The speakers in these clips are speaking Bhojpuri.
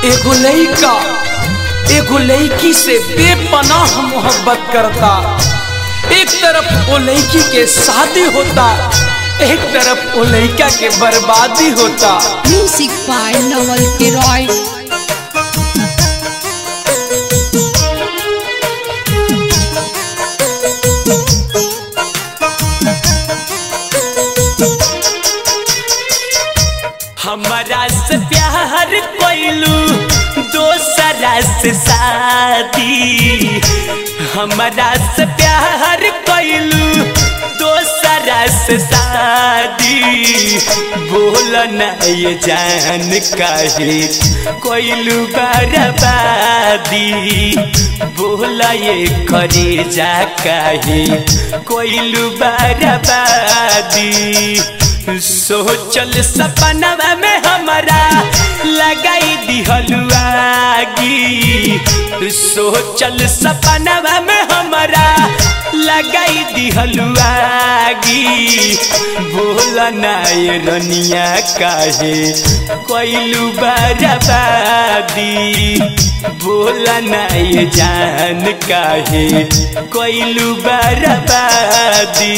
एगो लइका एगो लइकी से बेपनाह मोहब्बत करता। एक तरफ वो लइकी के शादी होता, एक तरफ वो लइका के बर्बादी होता। Music by Naval Kiroy. हमारा से प्यार कोइलू दोसरा से शादी, हमारा से प्यार कोइलू दोसरा से शादी। बोल न ये जान काहे कोइलू बर्बादी, बोल ये करे जा काहे कोइलू बर्बादी। सोचल सपनवा में हमारा लगाई दिहलु आगी, सोचल सपनवा में हमारा लगाई दिहलु आगी। बोल ना ये रनिया काहे कोइलू बर्बादी, बोल ना ये जान काहे कोइलू बर्बादी।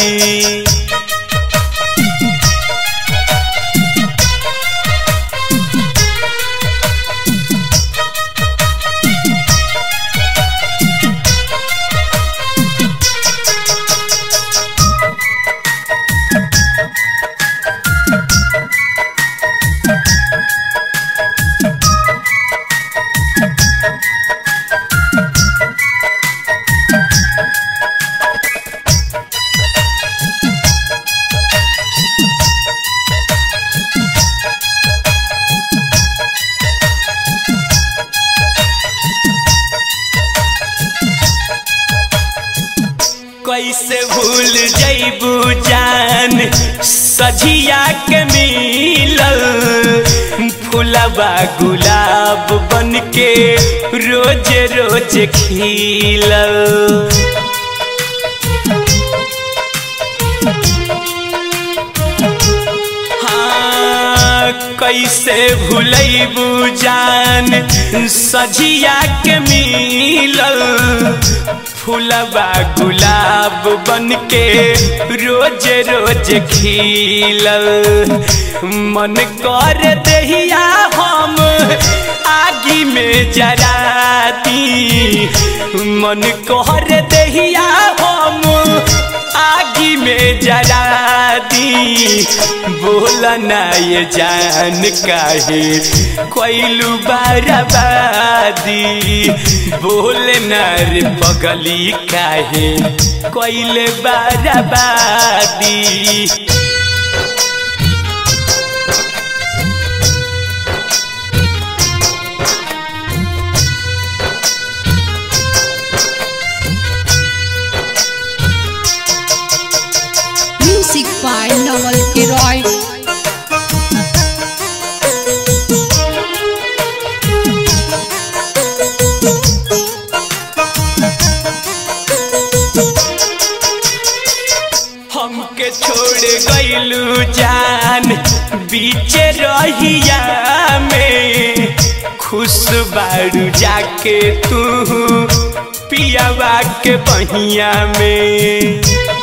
कैसे भूल जइबू जान सझिया के मिलल, फुलवा गुलाब बन के रोज रोज खिलल। हाँ कैसे भूलैबू जान सझिया के मिलल, फुलवा गुलाब बन के रोज रोज खिलल। मन कर दहिया हम आगी में जरा दी, मन कर दहिया हम आगी में जरा दी। बोल ना ये जान काहे कोइलू बर्बादी, बोल ना रे पगली काहे कोइले बर्बादी। Music by Naval Kiroy. हमके छोड़ गइलू जान बीचे रहिया में, खुश बारू जाके तू पियावा के बहिया में।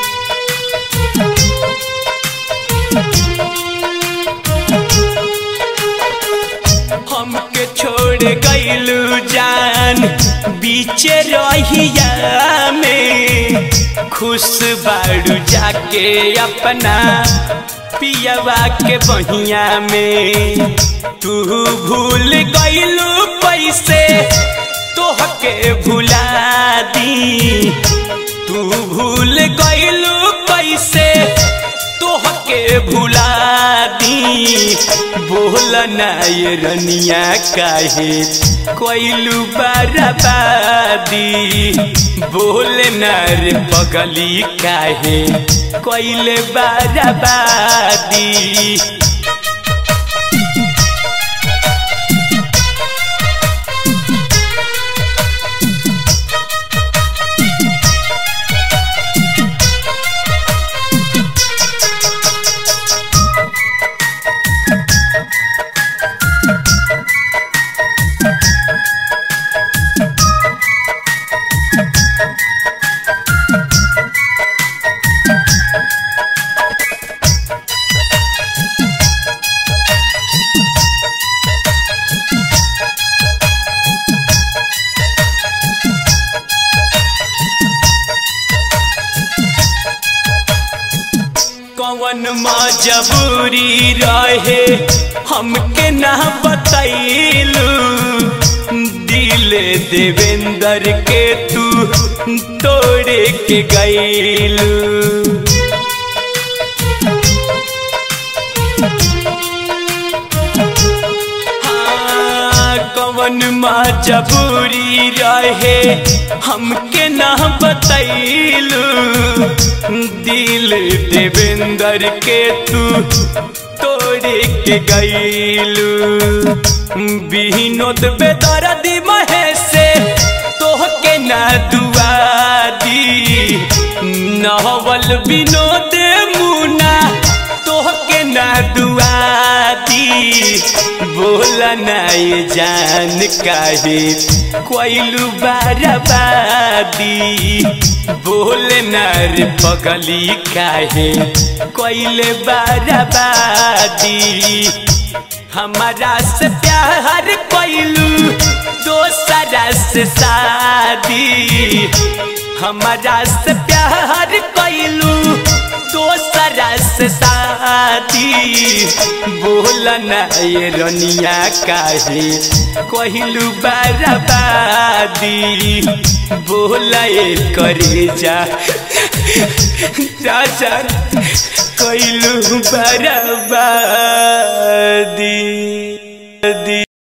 हमके छोड़ गइलू जान बीचे रहिया में, खुश बारू जाके अपना पियवा के बहिया में। तू भूल गइलू पैसे तोहके भुला दी, तू भूल गइलू पैसे तोहके भुला दी। बोल ना ये रनिया काहे कोइलू बर्बादी, बोल ना रे पगली काहे कोइले बर्बादी। मजबूरी रहे हमके ना बतैलू दिल देवेंद्र के तू तोड़े के गईलू कवन मजबूरी रहे हमके ना बतैलू दिल देवेंद्र के तू तोड़े के गईलू विनोद बेदर्दी महेशे तोहके ना दुआ दी नवल विनोद मुना तोहके ना दुआ दी बोला ना ये जान काहे कोइलू बाराबादी बोले ना रे पगली काहे कोइले बाराबादी हमारा से प्यार कोइलू दोसरा से शादी हमारा से प्यार कोइलू दोसरा से शादी बोला ना ये रनिया काहे कोइलू बाराबादी बोला ये करे जा राजा कोइलू बाराबादी